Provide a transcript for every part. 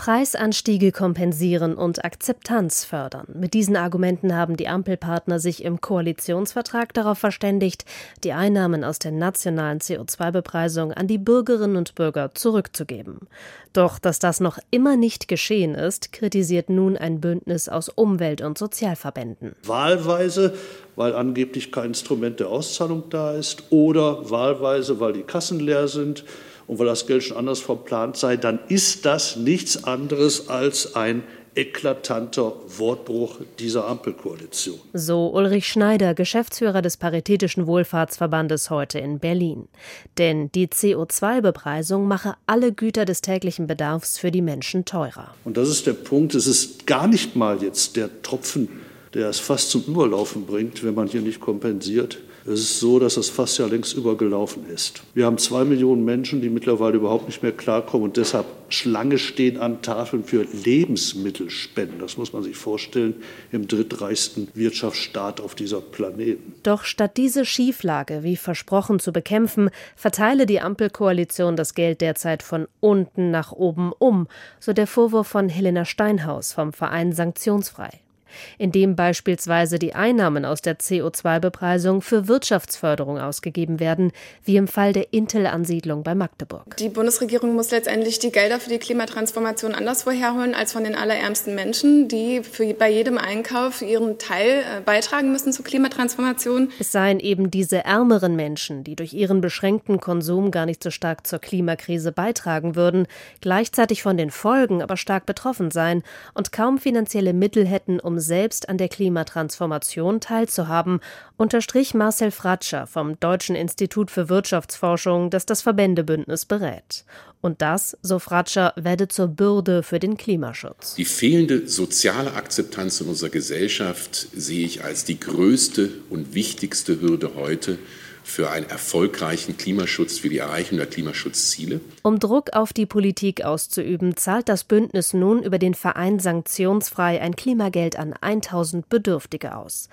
Preisanstiege kompensieren und Akzeptanz fördern. Mit diesen Argumenten haben die Ampelpartner sich im Koalitionsvertrag darauf verständigt, die Einnahmen aus der nationalen CO2-Bepreisung an die Bürgerinnen und Bürger zurückzugeben. Doch dass das noch immer nicht geschehen ist, kritisiert nun ein Bündnis aus Umwelt- und Sozialverbänden. Wahlweise, weil angeblich kein Instrument der Auszahlung da ist, oder wahlweise, weil die Kassen leer sind und weil das Geld schon anders verplant sei, dann ist das nichts anderes als ein eklatanter Wortbruch dieser Ampelkoalition. So Ulrich Schneider, Geschäftsführer des Paritätischen Wohlfahrtsverbandes, heute in Berlin. Denn die CO2-Bepreisung mache alle Güter des täglichen Bedarfs für die Menschen teurer. Und das ist der Punkt, es ist gar nicht mal jetzt der Tropfen, der es fast zum Überlaufen bringt, wenn man hier nicht kompensiert. Es ist so, dass das Fass ja längst übergelaufen ist. Wir haben 2 Millionen Menschen, die mittlerweile überhaupt nicht mehr klarkommen und deshalb Schlange stehen an Tafeln für Lebensmittelspenden. Das muss man sich vorstellen, im drittreichsten Wirtschaftsstaat auf dieser Planeten. Doch statt diese Schieflage, wie versprochen, zu bekämpfen, verteile die Ampelkoalition das Geld derzeit von unten nach oben um, so der Vorwurf von Helena Steinhaus vom Verein Sanktionsfrei, indem beispielsweise die Einnahmen aus der CO2-Bepreisung für Wirtschaftsförderung ausgegeben werden, wie im Fall der Intel-Ansiedlung bei Magdeburg. Die Bundesregierung muss letztendlich die Gelder für die Klimatransformation anderswo herholen als von den allerärmsten Menschen, die bei jedem Einkauf ihren Teil beitragen müssen zur Klimatransformation. Es seien eben diese ärmeren Menschen, die durch ihren beschränkten Konsum gar nicht so stark zur Klimakrise beitragen würden, gleichzeitig von den Folgen aber stark betroffen seien und kaum finanzielle Mittel hätten, um selbst an der Klimatransformation teilzuhaben, unterstrich Marcel Fratscher vom Deutschen Institut für Wirtschaftsforschung, das das Verbändebündnis berät. Und das, so Fratscher, werde zur Bürde für den Klimaschutz. Die fehlende soziale Akzeptanz in unserer Gesellschaft sehe ich als die größte und wichtigste Hürde heute für einen erfolgreichen Klimaschutz, für die Erreichung der Klimaschutzziele. Um Druck auf die Politik auszuüben, zahlt das Bündnis nun über den Verein Sanktionsfrei ein Klimageld an 1000 Bedürftige aus.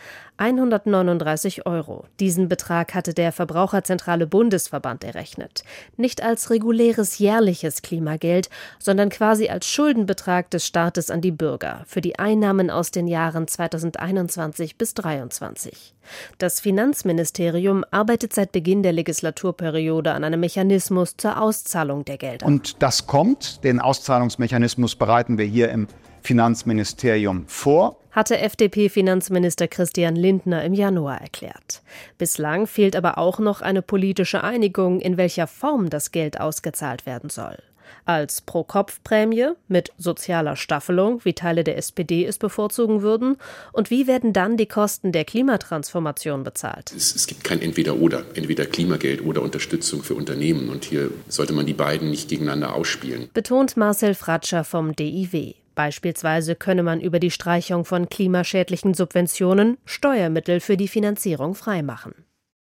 139 €. Diesen Betrag hatte der Verbraucherzentrale Bundesverband errechnet. Nicht als reguläres jährliches Klimageld, sondern quasi als Schuldenbetrag des Staates an die Bürger für die Einnahmen aus den Jahren 2021 bis 2023. Das Finanzministerium arbeitet seit Beginn der Legislaturperiode an einem Mechanismus zur Auszahlung der Gelder. Und das kommt. Den Auszahlungsmechanismus bereiten wir hier im Finanzministerium vor, hatte FDP-Finanzminister Christian Lindner im Januar erklärt. Bislang fehlt aber auch noch eine politische Einigung, in welcher Form das Geld ausgezahlt werden soll. Als Pro-Kopf-Prämie, mit sozialer Staffelung, wie Teile der SPD es bevorzugen würden? Und wie werden dann die Kosten der Klimatransformation bezahlt? Es gibt kein Entweder-Oder, entweder Klimageld oder Unterstützung für Unternehmen. Und hier sollte man die beiden nicht gegeneinander ausspielen. Betont Marcel Fratscher vom DIW. Beispielsweise könne man über die Streichung von klimaschädlichen Subventionen Steuermittel für die Finanzierung freimachen.